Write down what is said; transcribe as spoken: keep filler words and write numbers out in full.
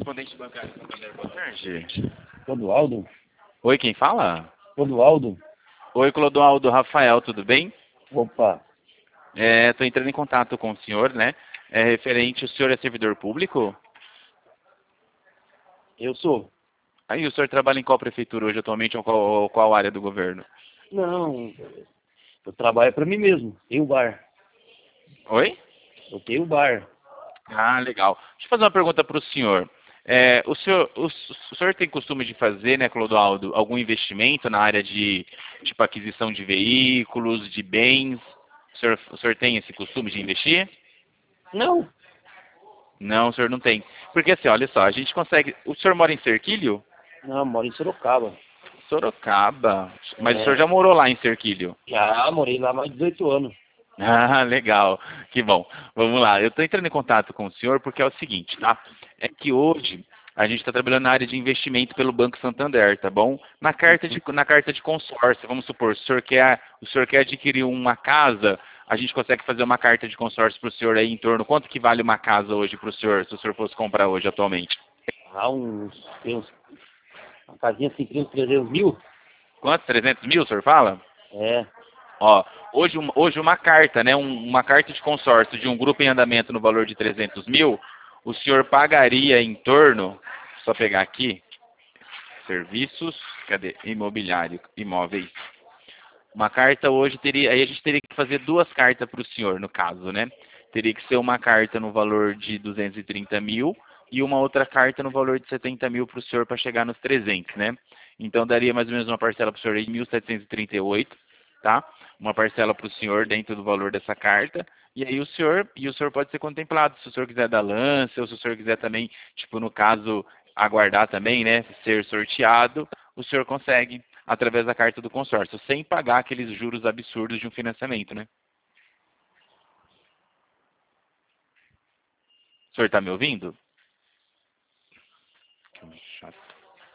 correspondente bancário Santander, boa tarde. Clodoaldo? Oi, quem fala? Clodoaldo? Oi, Clodoaldo, Rafael, tudo bem? Opa, Estou entrando em contato com o senhor, né? É referente, o senhor é servidor público? eu sou. Aí, o senhor trabalha em qual prefeitura hoje atualmente, ou qual, qual área do governo? Não, eu trabalho para mim mesmo. Tenho bar. Oi? Eu tenho bar. Ah, legal. Deixa eu fazer uma pergunta para o senhor. É, o senhor. O, o senhor tem costume de fazer, né, Clodoaldo, algum investimento na área de, tipo, aquisição de veículos, de bens? O senhor, o senhor tem esse costume de investir? Não, Não, o senhor não tem. Porque assim, olha só, a gente consegue. O senhor mora em Serquilho? não, eu moro em Sorocaba. Sorocaba. Mas o senhor É, já morou lá em Serquilho? já morei lá há mais de dezoito anos. Ah, legal. Que bom. Vamos lá. Eu estou entrando em contato com o senhor porque é o seguinte, tá? É que hoje a gente está trabalhando na área de investimento pelo Banco Santander, tá bom? Na carta de, na carta de consórcio, vamos supor, se o senhor quer, o senhor quer adquirir uma casa, a gente consegue fazer uma carta de consórcio para o senhor aí em torno. Quanto que vale uma casa hoje para o senhor, se o senhor fosse comprar hoje atualmente? Há uns, tem uns, uma casinha assim, tem uns trezentos mil. Quantos? trezentos mil, o senhor fala? É, Ó, hoje, um- hoje uma carta, né, um- uma carta de consórcio de um grupo em andamento no valor de trezentos mil, o senhor pagaria em torno, só pegar aqui, serviços, cadê? Imobiliário, imóveis. Uma carta hoje teria, aí a gente teria que fazer duas cartas para o senhor, no caso, né? Teria que ser uma carta no valor de duzentos e trinta mil e uma outra carta no valor de setenta mil para o senhor para chegar nos trezentos, né? Então daria mais ou menos uma parcela para o senhor aí de mil setecentos e trinta e oito, tá? Uma parcela para o senhor dentro do valor dessa carta. E aí o senhor, e o senhor pode ser contemplado, se o senhor quiser dar lance, ou se o senhor quiser também, tipo, no caso, aguardar também, né? Ser sorteado, o senhor consegue através da carta do consórcio, sem pagar aqueles juros absurdos de um financiamento, né? O senhor está me ouvindo?